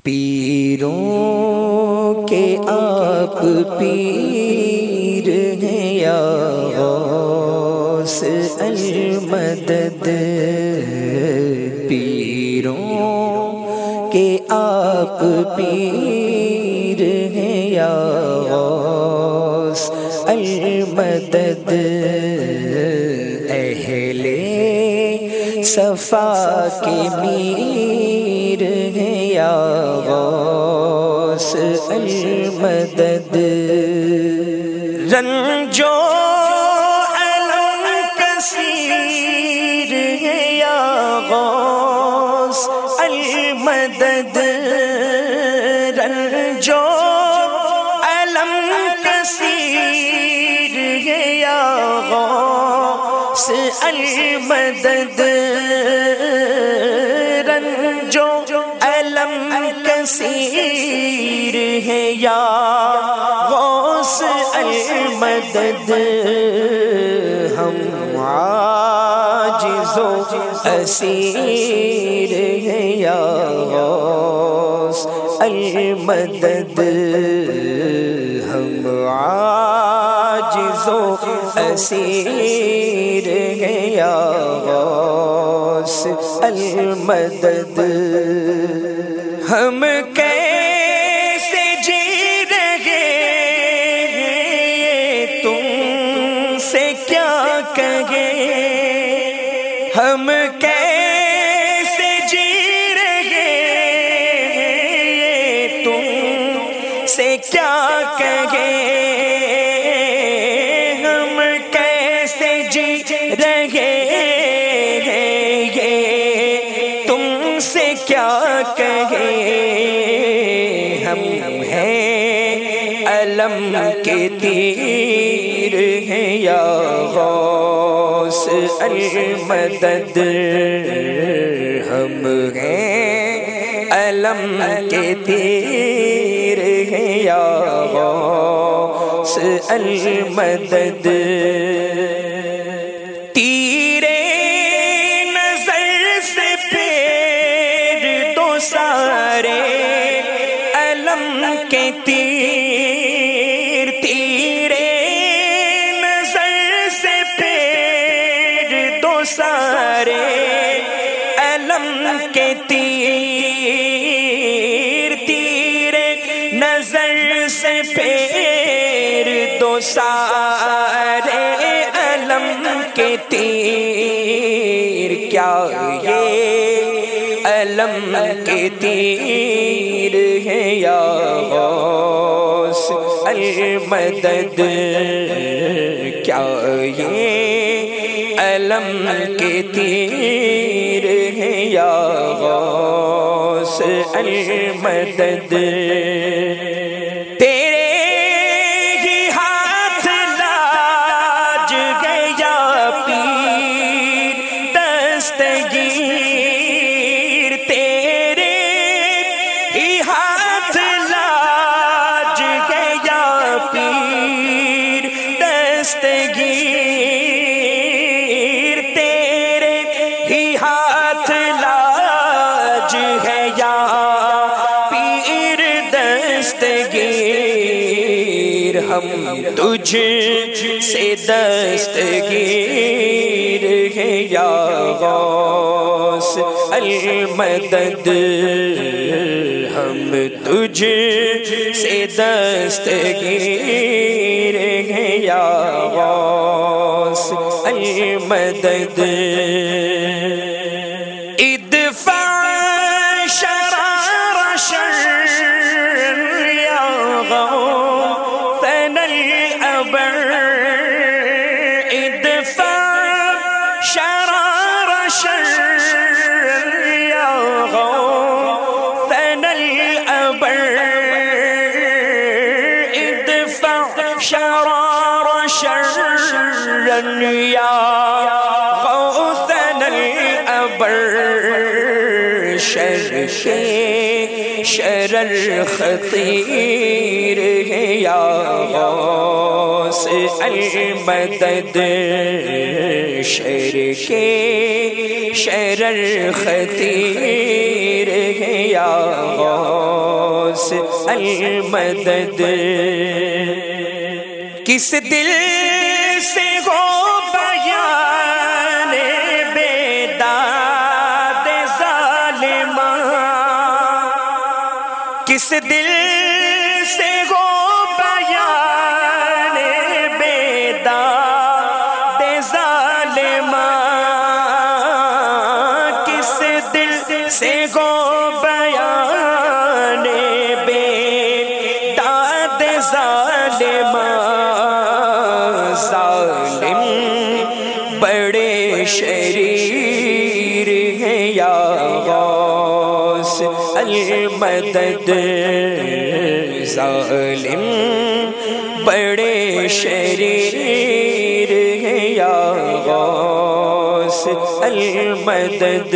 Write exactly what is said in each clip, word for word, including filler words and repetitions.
پیروں کے آپ پیر ہیں یا غوث المدد، پیروں کے آپ پیر ہیں یا غوث المدد، اہل صفا کے میر ہیں یا غوث المدد، رنجو علم کثیر ہے یا غوث المدد، رنجو علم کثیر ہے یا غوث المدد، رنجو علم کثیر ہے یا غوث المدد، ہم عاجز و اسیر ہیں یا غوث المدد، ہم عاجز و اسیر ہیں یا غوث المدد، ہم کیسے جی رہے ہیں تم سے کیا کہیں، ہم کیسے جی رہے ہیں تم سے کیا کہیں، ہم کیسے جی رہے ہیں یہ تم سے کیا کہیں، ہم ہیں علم کے تیر ہیں یا غوث المدد، ہم ہیں علم کے تیر ہیں یا غوث المدد، تیرے نظر سے پھیر دو سارے علم کے تیر، تیرے نظر سے پھیر دو سارے علم کے تیر، تیرے نظر سے پھیر دو سارے علم کے تیر، کیا یہ علم کے تیر ہیں یا غوث المدد، کیا یہ علم کے تیر ہیں یا غوث المدد، تیرے ہی ہاتھ لاج گیا پیر دستگیر، تیرے ہی ہاتھ لاج گیا پیر دستگیر، تیرے ہی ہاتھ لاج ہے یا پیر دستگیر، ہم تجھ سے دستگیر ہیں یا غوث المدد، ہم تجھ سے دستگیر ہیں یا غوث المدد، ادفع شرار شر یا غوث الابر، ادفع شرار شر یا غوث الابر، ادفع شرار شر یا غوث الابر، شر کے شرر خطیر ہے یا غوث المدد، شر کے شرر خطیر ہے یا غوث غوث المدد کس دل سے ہو بیان بیداد ظالماں کس دل سے ہو بیان بیداد ظالماں کس دل سے ہو بیان بیداد ظالماں ظالم بڑے شریر ہیں یا غوث المدد ظالم بڑے شریر ہیں یا غوث المدد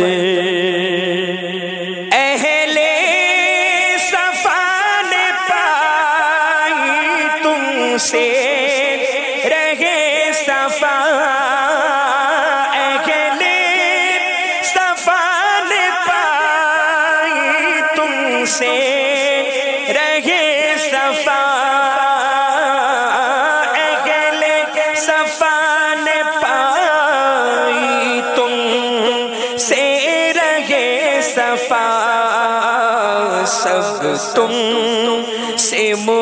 اہل صفا نے پائی تم سے رہے صفا اہل صفا نے پائی تم سے رہے صفا اہل صفا نے پائی تم سے رہے صفا سب تم سے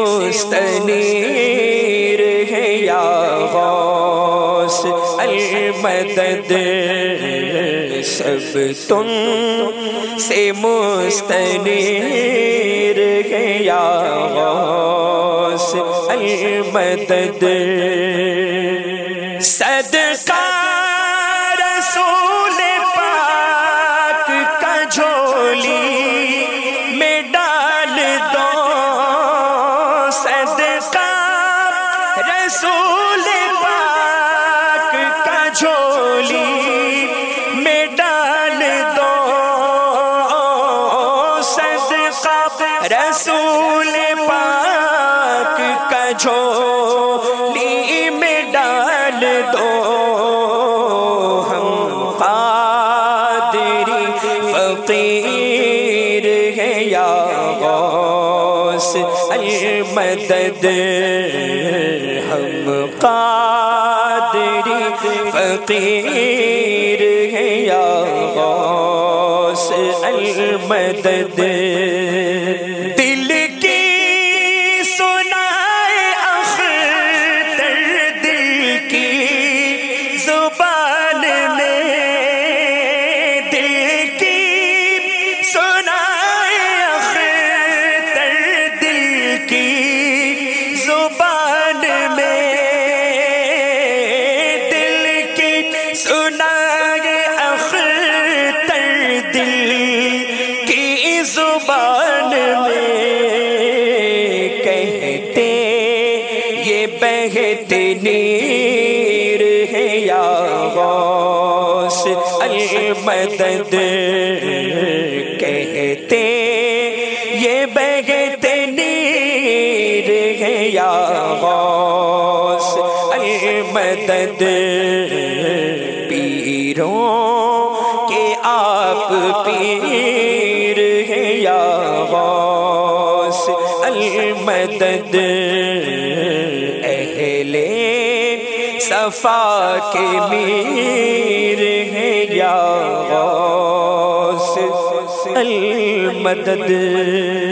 مستنیر ہے یا غوث المدد سب تم سے مستنیر ہے یا غوث المدد صدقہ رسول پاک کا جھولی میں ڈال دو صدقہ رسول پاک کا جھولی میں ڈال دو صدقہ رسول پاک کا جھولی میں ڈال دو ہم قادری فقیر ہیں یا غوث المدد ہم قادری فقیر ہیں یا غوث المدد دل کی سنائے اختر دل کی زبان میں دل کی سنائے اختر دل کی زبان میں دل کی سنائے اختر دل کی زبان میں کہتے یہ بہت نیر ہے یا غوث المدد کہتے یہ بہت نیر ہے یا غوث المدد پیروں کے آپ پیر ہیں یا غوث المدد اہل صفا کے میر ہیں یا غوث المدد